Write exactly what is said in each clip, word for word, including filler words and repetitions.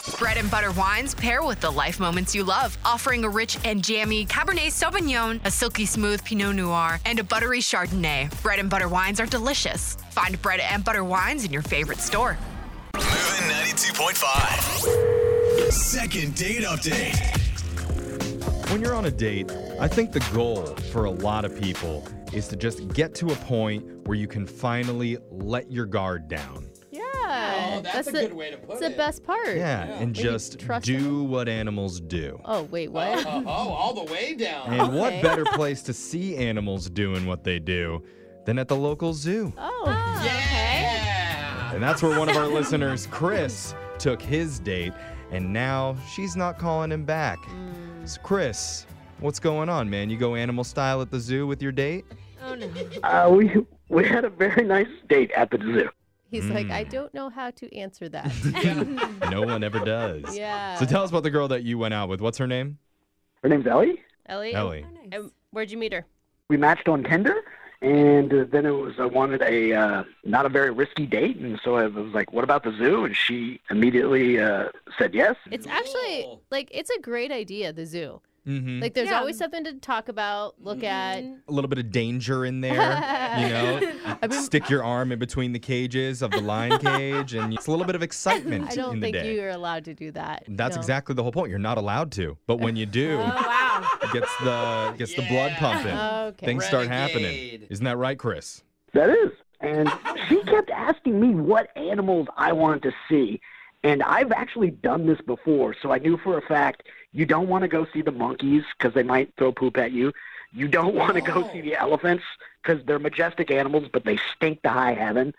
Bread and butter wines pair with the life moments you love, offering a rich and jammy Cabernet Sauvignon, a silky smooth Pinot Noir, and a buttery Chardonnay. Bread and butter wines are delicious. Find bread and butter wines in your favorite store. Moving ninety-two point five. Second date update. When you're on a date, I think the goal for a lot of people is to just get to a point where you can finally let your guard down. Yeah. Oh, that's, that's a the, good way to put It's it. the best part. Yeah, Yeah. and Maybe just trust do them. what animals do. Oh, wait, what? Oh, oh, all the way down. And what Okay. better place to see animals doing what they do than at the local zoo? Oh, yeah. And that's where one of our listeners, Chris, took his date, and now she's not calling him back. Mm. So Chris, what's going on, man? You go animal style at the zoo with your date? Oh, no. Uh, we we had a very nice date at the zoo. He's like, Mm. I don't know how to answer that. No one ever does. Yeah. So tell us about the girl that you went out with. What's her name? Her name's Ellie. Ellie? Ellie. And where'd you meet her? We matched on Tinder, and uh, then it was I wanted a uh, not a very risky date, and so I was like, "What about the zoo?" And she immediately uh, said yes. It's actually, Cool. like, it's a great idea, the zoo. Mm-hmm. Like, there's Yeah. always something to talk about, look at. A little bit of danger in there, you know? I mean- Stick your arm in between the cages of the lion cage, and it's a little bit of excitement I don't in the think day. you're allowed to do that. That's No. exactly the whole point. You're not allowed to. But when you do, Oh, wow. it gets the gets the blood Yeah. pumping. Okay. Things start happening. Renegade. Isn't that right, Chris? That is. And she kept asking me what animals I wanted to see. And I've actually done this before, so I knew for a fact you don't want to go see the monkeys because they might throw poop at you. You don't want to go Oh. see the elephants because they're majestic animals, but they stink to high heaven.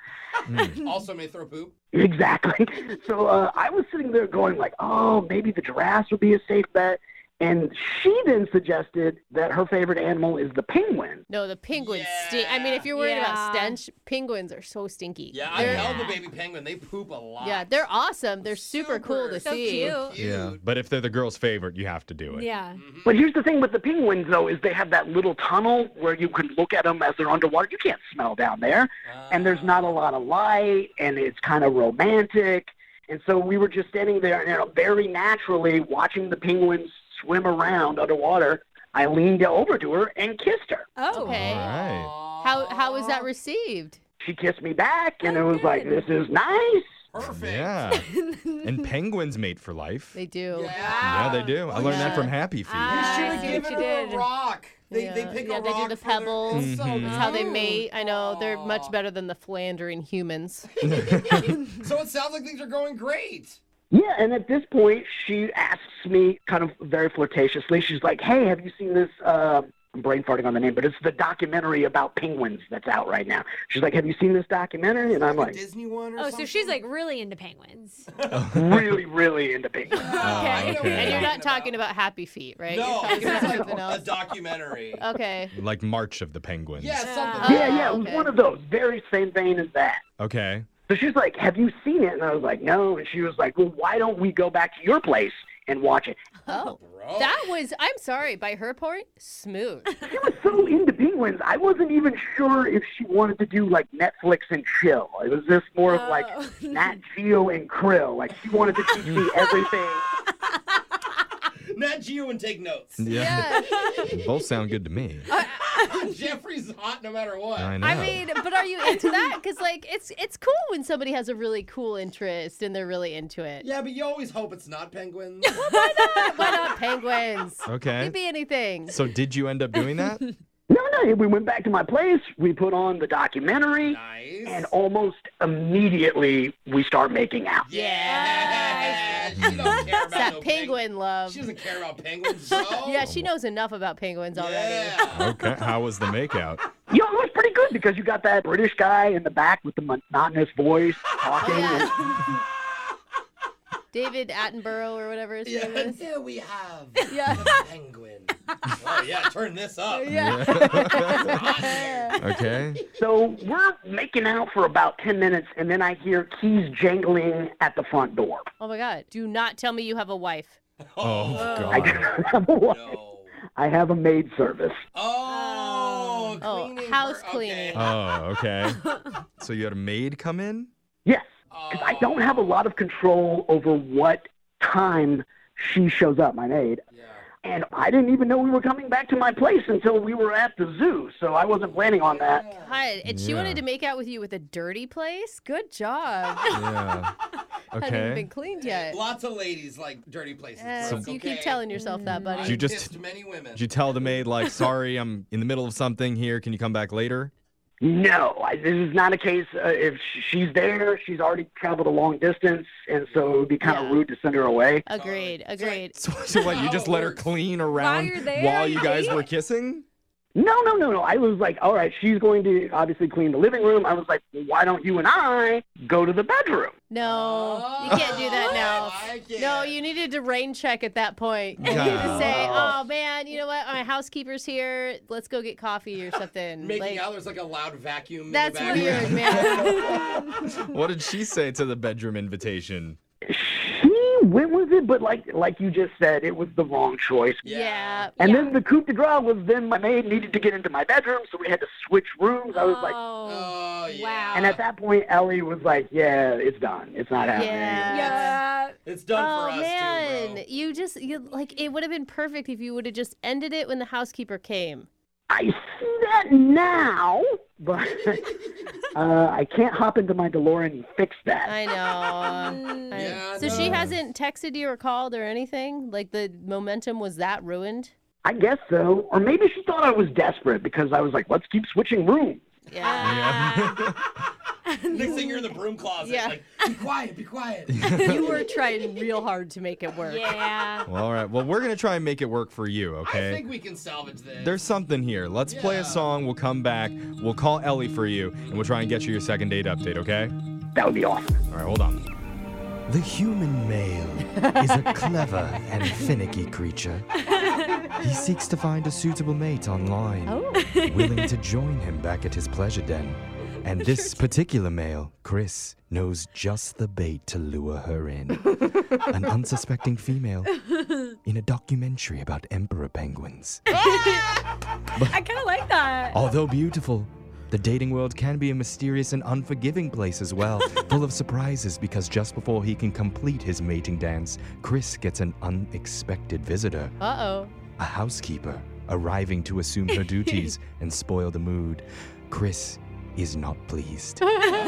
Also may throw poop. Exactly. So uh, I was sitting there going like, oh, maybe the giraffes would be a safe bet. And she then suggested that her favorite animal is the penguin. No, the penguins stink. I mean, if you're worried about Yeah. stench, penguins are so stinky. Yeah, I They're- held the baby penguin. They poop a lot. Yeah, they're awesome. They're super, cool to So see. cute. Cute. But if they're the girl's favorite, you have to do it. Yeah. But here's the thing with the penguins, though, is they have that little tunnel where you can look at them as they're underwater. You can't smell down there. And there's not a lot of light, and it's kind of romantic. And so we were just standing there, and you know, very naturally watching the penguins swim around underwater. I leaned over to her and kissed her. Oh. Okay. All right. How how was that received? She kissed me back, and Oh, it was like, good. this is nice. Perfect. Yeah. And penguins mate for life. They do. Yeah, they do. I learned that Yeah. from Happy Feet. You Ah, should I have see what given you her did. a rock. They, they Yeah. pick Yeah, a they do rock the for their- pebbles. It's so Mhm. That's how they cute. mate. I know they're much Aw. better than the philandering humans. So it sounds like things are going great. Yeah, and at this point, she asks me kind of very flirtatiously, she's like, hey, have you seen this, uh, I'm brain farting on the name, but it's the documentary about penguins that's out right now. She's like, have you seen this documentary? And I'm Like a like, Disney one or Oh, something? so she's like really into penguins. really, really into penguins. Oh, I know what okay. And you're not about. talking about Happy Feet, right? No, You're talking this about is like something a else. documentary. Okay. Like March of the Penguins. Yeah, something. Oh, Yeah, yeah, it was okay. one of those, very same vein as that. Okay. So she's like, have you seen it? And I was like, no. And she was like, well, why don't we go back to your place and watch it? Oh. Bro. That was, I'm sorry, by her point, smooth. She was so into penguins, I wasn't even sure if she wanted to do like Netflix and chill. It was just more of like Oh. Nat Geo and Krill. Like she wanted to teach me everything. Nat Geo and take notes. Yeah. Both sound good to me. Jeffrey's hot no matter what. I know. I mean, but are you into that? Because like, it's it's cool when somebody has a really cool interest and they're really into it. Yeah, but you always hope it's not penguins. Why not? Why not penguins? Okay. Could be anything. So did you end up doing that? No, no, we went back to my place. We put on the documentary, Nice. and almost immediately we start making out. Yeah. She don't care about It's that no penguin peng- love. She doesn't care about penguins, so. Yeah, she knows enough about penguins already. Yeah. Okay. How was the makeout? You know, it was pretty good because you got that British guy in the back with the monotonous voice talking. Oh, and- yeah. David Attenborough or whatever his Yeah, name and is. there we have Yeah. the penguin. Oh, yeah, turn this up. Yeah. Hot in there. Okay. So we're making out for about ten minutes, and then I hear keys jangling at the front door. Oh my God. Do not tell me you have a wife. Oh, I God. don't have a wife. No. I have a maid service. Oh, Oh, cleaning house for- cleaning. Oh, okay. So you had a maid come in? Yes, because I don't have a lot of control over what time she shows up, my maid. Yeah. And I didn't even know we were coming back to my place until we were at the zoo, so I wasn't planning on that. God, and she Yeah. wanted to make out with you with a dirty place? Good job. Yeah. Hadn't even Okay. been cleaned yet. Lots of ladies like dirty places. Uh, Brooke, you okay? keep telling yourself that, buddy. I've You just- kissed many women. Did you tell the maid, like, sorry, I'm in the middle of something here. Can you come back later? No, I, this is not a case. Uh, if she's there, she's already traveled a long distance, and so it would be kind of Yeah. rude to send her away. Agreed, agreed. So, so what, you How just it let her works. clean around you're there, while you guys you were kissing? No, no, no, no. I was like, all right, she's going to obviously clean the living room. I was like, why don't you and I go to the bedroom? No, you can't do that now. I like it. No, you needed to rain check at that point. You Yeah. needed to say, oh, man, you know what? My housekeeper's here. Let's go get coffee or something. Making Like, out, there's like a loud vacuum. that's in the weird, background. man. What did she say to the bedroom invitation? She went with it, but like like you just said, it was the wrong choice. Yeah. And yeah. then the coup de grace was then my maid needed to get into my bedroom, so we had to switch rooms. I was like, Oh, Oh, yeah. wow. and at that point, Ellie was like, yeah, it's done. It's not happening. Yeah. yeah. It's done Oh for us man, too, bro. you just you like it would have been perfect if you would have just ended it when the housekeeper came. I see that now, but uh, I can't hop into my DeLorean and fix that. I know. I- Yeah, so she no. hasn't texted you or called or anything? Like the momentum was that ruined? I guess so. Or maybe she thought I was desperate because I was like, let's keep switching rooms. Yeah. Yeah. Next thing you're in the broom closet. Yeah. Like, be quiet, be quiet. You were trying real hard to make it work. Yeah. Well, all right. Well, we're going to try and make it work for you, I okay? think we can salvage this. There's something here. Let's play Yeah. a song. We'll come back. We'll call Ellie for you, and we'll try and get you your second date update, okay? That would be awesome. All right, hold on. The human male is a clever and finicky creature. He seeks to find a suitable mate online, Oh. willing to join him back at his pleasure den. And this particular male, Chris, knows just the bait to lure her in. An unsuspecting female in a documentary about emperor penguins. I kind of like that. Although beautiful, the dating world can be a mysterious and unforgiving place as well, full of surprises because just before he can complete his mating dance, Chris gets an unexpected visitor, Uh-oh. a housekeeper, arriving to assume her duties and spoil the mood. Chris is not pleased.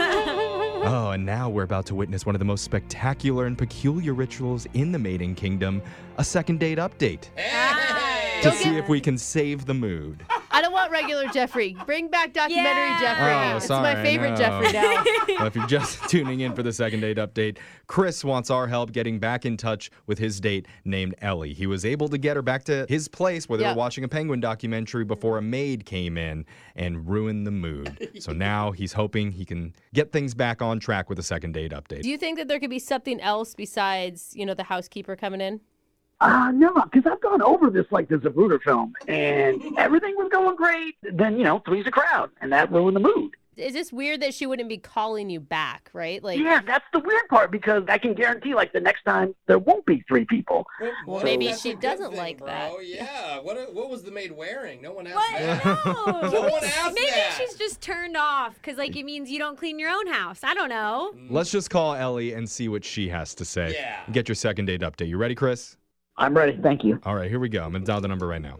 Oh, and now we're about to witness one of the most spectacular and peculiar rituals in the mating kingdom, a second date update, Hey! to Don't see get- if we can save the mood. I don't want regular Jeffrey. Bring back documentary Yeah. Jeffrey. Oh, it's sorry, my favorite no. Jeffrey now. Well, if you're just tuning in for the second date update, Chris wants our help getting back in touch with his date named Ellie. He was able to get her back to his place where they Yep. were watching a penguin documentary before a maid came in and ruined the mood. So now he's hoping he can get things back on track with a second date update. Do you think that there could be something else besides, you know, the housekeeper coming in? Uh, no, because I've gone over this like the Zapruder film, and everything was going great. Then, you know, three's a crowd, and that ruined the mood. Is this weird that she wouldn't be calling you back, right? Like, Yeah, that's the weird part, because I can guarantee, like, the next time there won't be three people. Well, Well, what maybe if that's she a good doesn't thing, like bro? that. Yeah. What What was the maid wearing? No one asked What? that. No. No one asked Maybe that. she's just turned off because, like, it means you don't clean your own house. I don't know. Let's just call Ellie and see what she has to say. Yeah. Get your second date update. You ready, Chris? I'm ready. Thank you. All right, here we go. I'm going to dial the number right now.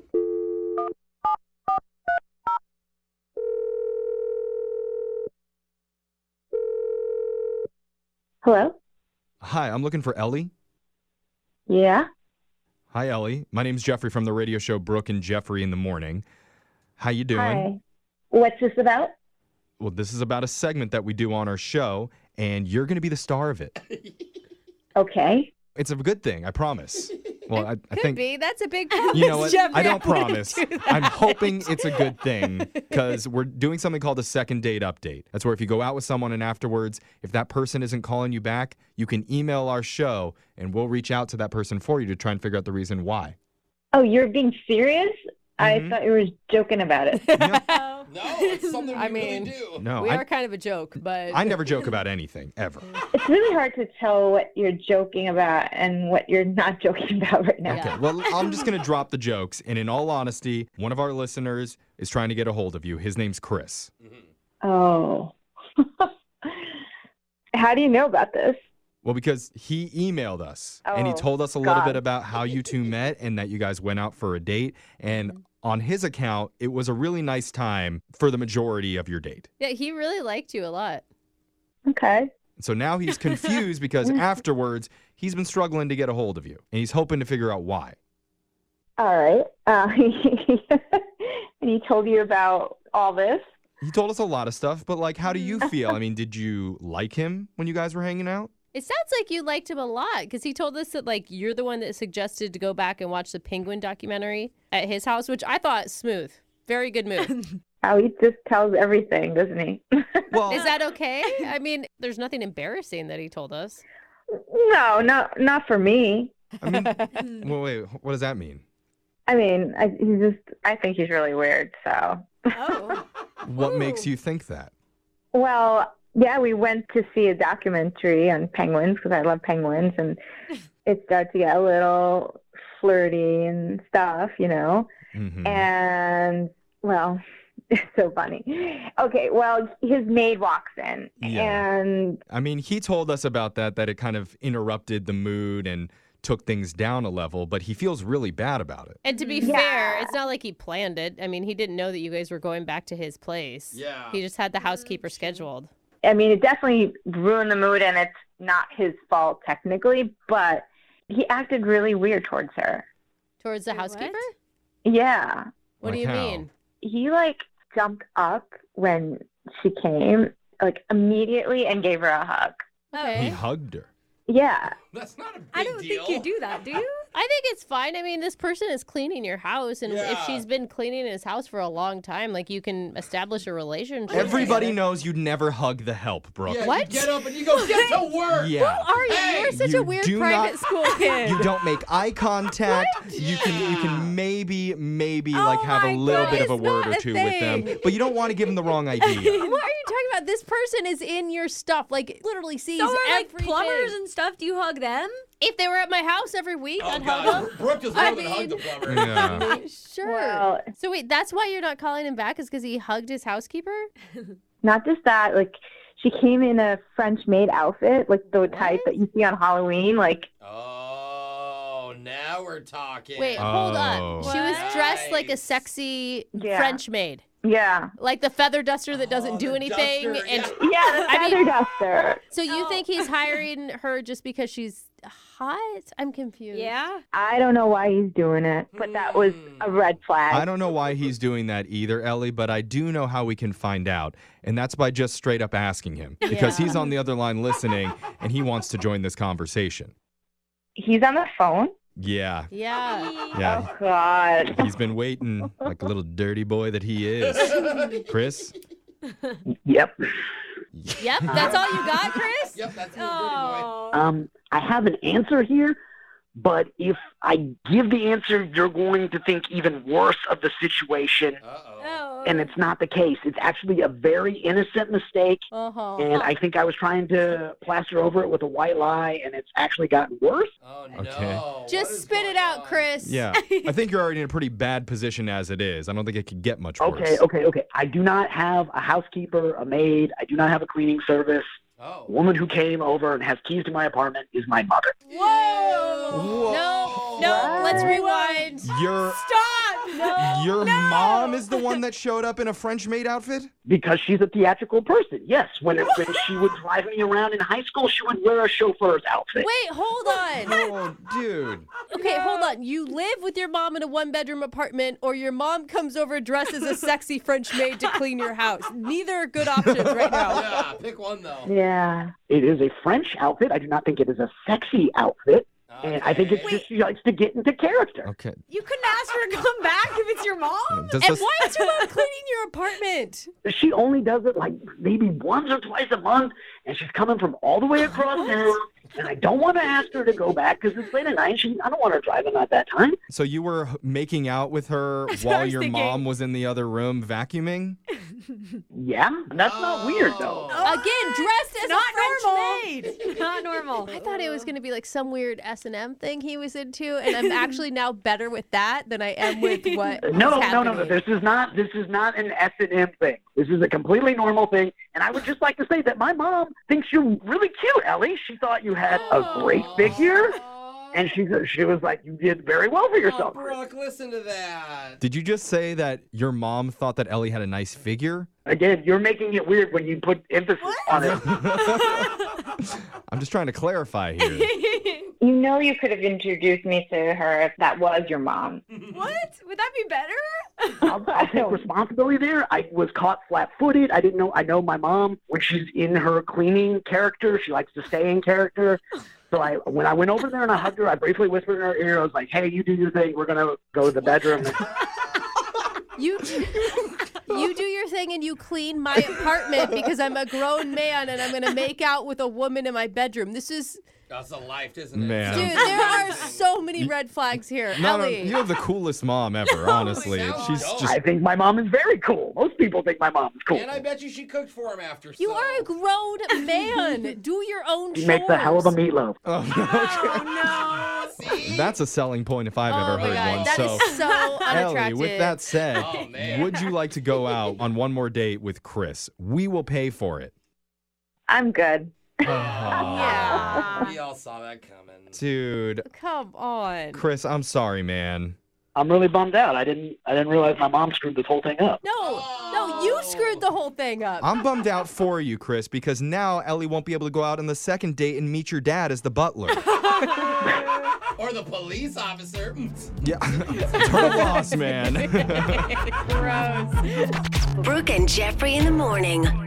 Hello? Hi, I'm looking for Ellie. Yeah? Hi, Ellie. My name's Jeffrey from the radio show Brooke and Jeffrey in the Morning. How you doing? Hi. What's this about? Well, this is about a segment that we do on our show, and you're going to be the star of it. Okay. It's a good thing, I promise. Well, I, I could think, be. That's a big promise, you know what? Jeffrey. I don't wouldn't promise. do that. I'm hoping it's a good thing because we're doing something called a second date update. That's where if you go out with someone and afterwards, if that person isn't calling you back, you can email our show and we'll reach out to that person for you to try and figure out the reason why. Oh, you're being serious? Mhm. I thought you were joking about it. No, it's something we I mean, really do. No, we I, are kind of a joke, but I never joke about anything, ever. It's really hard to tell what you're joking about and what you're not joking about right now. Okay, well, I'm just going to drop the jokes. And in all honesty, one of our listeners is trying to get a hold of you. His name's Chris. Oh. How do you know about this? Well, because he emailed us and he Oh, told us a little God. bit about how you two met and that you guys went out for a date. And on his account, it was a really nice time for the majority of your date. Yeah, he really liked you a lot. Okay. So now he's confused because afterwards he's been struggling to get a hold of you and he's hoping to figure out why. All right. Uh, and he told you about all this? He told us a lot of stuff, but like, how do you feel? I mean, did you like him when you guys were hanging out? It sounds like you liked him a lot because he told us that like you're the one that suggested to go back and watch the Penguin documentary at his house, which I thought smooth. Very good move. How he just tells everything, doesn't he? Well, Is that okay? I mean, there's nothing embarrassing that he told us. No, not not for me. I mean, well, wait, what does that mean? I mean, I, he's just. I think he's really weird. So. Oh. What makes you think that? Well, yeah, we went to see a documentary on penguins because I love penguins, and it started to get a little flirty and stuff, you know. Mhm. And well, it's so funny. Okay, well, his maid walks in, Yeah. and I mean, he told us about that, that it kind of interrupted the mood and took things down a level, but he feels really bad about it. And to be Yeah. fair, it's not like he planned it. I mean, he didn't know that you guys were going back to his place. Yeah. He just had the housekeeper scheduled. I mean, it definitely ruined the mood, and it's not his fault technically, but he acted really weird towards her. Towards the Wait, housekeeper? what? Yeah. What do Like you how? mean? He like jumped up when she came, like immediately, and gave her a hug. He Okay. hugged her. Yeah. That's not a big I don't deal. think you do that, do you? I think it's fine. I mean, this person is cleaning your house, and if Yeah. she's been cleaning his house for a long time, like you can establish a relationship. Everybody knows you'd never hug the help, Brooke. Yeah, What? You get up and you go, get to work. Yeah. Who are you? Hey, You're such you a weird do private not- school kid. You don't make eye contact. You can you can maybe maybe like have my a little God, bit of a it's word not or a two with them, thing. but you don't want to give them the wrong idea. What are you talking about? This person is in your stuff, like literally sees So are like everything. plumbers and stuff. Do you hug them? If they were at my house every week, Oh, I'd hug God. them. Brooke just I more than hugged the mean- plumber. Yeah. Sure. Well, So wait, that's why you're not calling him back? Is because he hugged his housekeeper? not just that, like she came in a French maid outfit, like the type that you see on Halloween, like Oh, now we're talking. Wait, hold Oh. on. She was dressed like a Nice. sexy Yeah. French maid, yeah. like the feather duster that doesn't Oh, do the anything. duster, And yeah. Yeah, the I mean- feather duster. so you Oh. think he's hiring her just because she's hot? I'm confused. Yeah. I don't know why he's doing it, but that was a red flag. I don't know why he's doing that either, Ellie, but I do know how we can find out, and that's by just straight up asking him because Yeah. he's on the other line listening and he wants to join this conversation. He's on the phone. Yeah. Yeah. Yeah. Oh God. He's been waiting like a little dirty boy that he is. Chris? Yep. Yep. That's all you got, Chris? Yep, that's a little Oh. Um, I have an answer here, but if I give the answer, you're going to think even worse of the situation, dirty boy. Uh-oh. Oh. and it's not the case. It's actually a very innocent mistake, Uh-huh. and I think I was trying to plaster over it with a white lie, and it's actually gotten worse. Oh, no. Okay. What Just is spit it going out, on? Chris. Yeah. I think you're already in a pretty bad position as it is. I don't think it could get much worse. Okay, okay, okay. I do not have a housekeeper, a maid. I do not have a cleaning service. The Oh. woman who came over and has keys to my apartment is my mother. Whoa. No, no, let's rewind. Your Stop! No. your mom is the one that showed up in a French maid outfit? Because she's a theatrical person. Yes, when, when she would drive me around in high school, she would wear a chauffeur's outfit. Wait, hold on. Oh, dude. Okay, hold on. You live with your mom in a one-bedroom apartment, or your mom comes over dressed as a sexy French maid to clean your house. Neither are good options right now. Yeah, pick one, though. Yeah. It is a French outfit. I do not think it is a sexy outfit. And I think it's Okay. just she likes to get into character. Okay. You couldn't ask her to come back if it's your mom? Does And this, why is your mom cleaning your apartment? She only does it like maybe once or twice a month, and she's coming from all the way across town. And I don't want to ask her to go back because it's late at night. She, I don't want her driving at that time. so you were h- making out with her what I while was your thinking. mom was in the other room vacuuming? Yeah, that's not weird though. Again, dressed as Not a French normal. maid. Not normal. I thought it was going to be like some weird S and M thing he was into, and I'm actually now better with that than I am with what No, was no, no, no. happening. This is not. This is not an S and M thing. This is a completely normal thing, And I would just like to say that my mom thinks you're really cute, Ellie. She thought you had a great figure. And she she was like, you did very well for yourself. Oh, Brooke, listen to that. Did you just say that your mom thought that Ellie had a nice figure? Again, you're making it weird when you put emphasis on it. I'm just trying to clarify here. You know you could have introduced me to her if that was your mom. What? Would that be better? I'll, I'll take responsibility there. I was caught flat-footed. I didn't know. I know my mom, when she's in her cleaning character, she likes to stay in character. So I, when I went over there and I hugged her, I briefly whispered in her ear. I was like, "Hey, you do your thing. We're gonna go to the bedroom." You you do your thing and you clean my apartment because I'm a grown man and I'm going to make out with a woman in my bedroom. This is... That's a life, isn't it? Man. Dude, there are so many red flags here. No, no, Ellie. you have the coolest mom ever, honestly. no, She's don't. just I think my mom is very cool. Most people think my mom is cool. And I bet you she cooked for him after. You so. are a grown man. Do your own She chores. makes a hell of a meatloaf. Oh, no. See? That's a selling point if I've Oh ever my heard God, one. that so, is so Ellie, unattractive. with that said, Oh, man. would you like to go out on one more date with Chris? We will pay for it. I'm good. Yeah. We all saw that coming. Dude, Come on. Chris, I'm sorry, man. I'm really bummed out. I didn't. I didn't realize my mom screwed this whole thing up. No, no, you screwed the whole thing up. I'm bummed out for you, Chris, because now Ellie won't be able to go out on the second date and meet your dad as the butler. Or the police officer. Yeah, turtle loss, man. Gross. Brooke and Jeffrey in the morning.